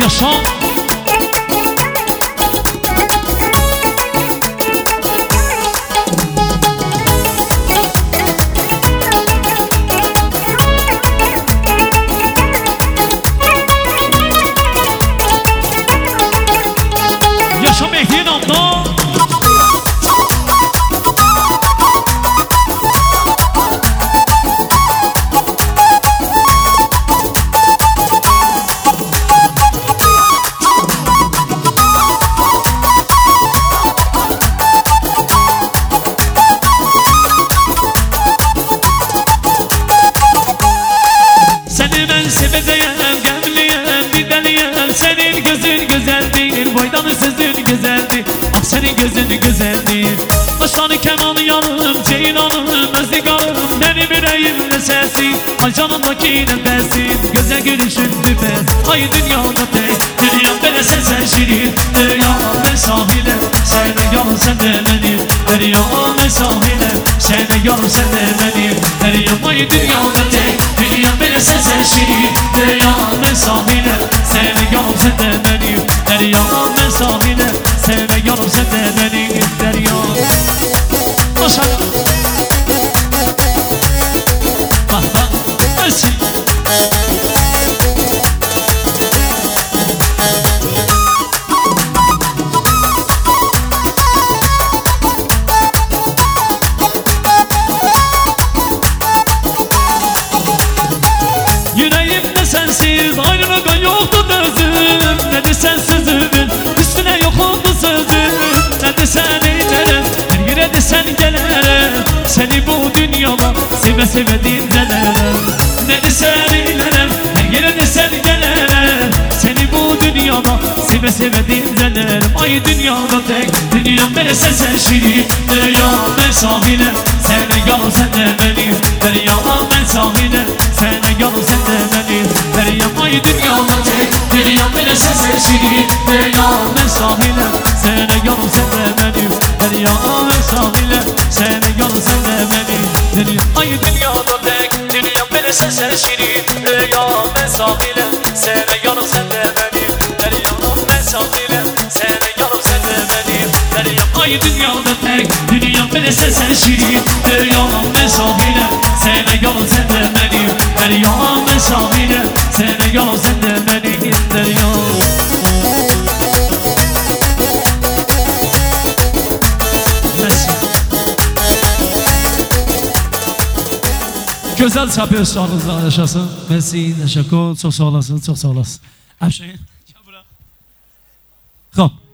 Yaşam Yaşam ehli namda Seni ben seveceğim, gemliyim, gideliyim. Senin gözün güzel değil, boydan sözün güzeldi. Ah senin gözün güzeldi. Başanı keman yanım, ceylanım, özdigarım. Benim yüreğimde sesi, ay canımdaki nefesin. Güzel gülüşün nefes, ay dünyada tek. Dünyam böyle sen şirin, dünyam ben sahile. Sen de yol sen de benim, dünyam ben sahile. Sen de yol sen de benim, dünyam ay dünyada tek. Dünyam böyle sen şirin, dünyam ben sahile. Sen de yol sen de benim, dünyam ben sahile. Sen de yol sen de benim, dünyam. Maşallah. Bak bak, nasıl? Yüreğimde sensiz ayrılığa yoktu dözüm. Ne de sensizliğin üstüne yok oldu sözüm. Ne de sen eylerim, her yere de sen gelerim. Seni bu dünyada seve seve dinlerim. Ne de sen eylerim, her yere de sen gelerim. Seni bu dünyada seve seve dinlerim. Ay dünyada tek, dünyam böyle sen şirin. Dünyam ben sahile, sen de yol sen de benim. Dünyam ben sahile, sen de yol sen de benim. Dünyam ay dünyada tek, dünyam böyle sen şirin. Dünyam ben sahile, sen de yol sen de benim. Dünyam ben sahile, sen de yol sen de benim. Dünyam ay dünyada tek, dünyam böyle sen şirin. Dünyam ben sahile, sen de yol sen de benim. Dünyam ben sahile, sen de yol sen de benim. Dünyam ay dünyada tek, dünyam böyle sen şirin. Dünyam ben sahile, sen de yol sen de benim. Dünyam ben sahile, sen de yol sen de benim. Dünyam. Güzel çapıyor sağlığınızla yaşasın. Merci, teşekkür, çok sağ olasın, çok sağ olasın. Hemşehrin, gel buraya. Tamam.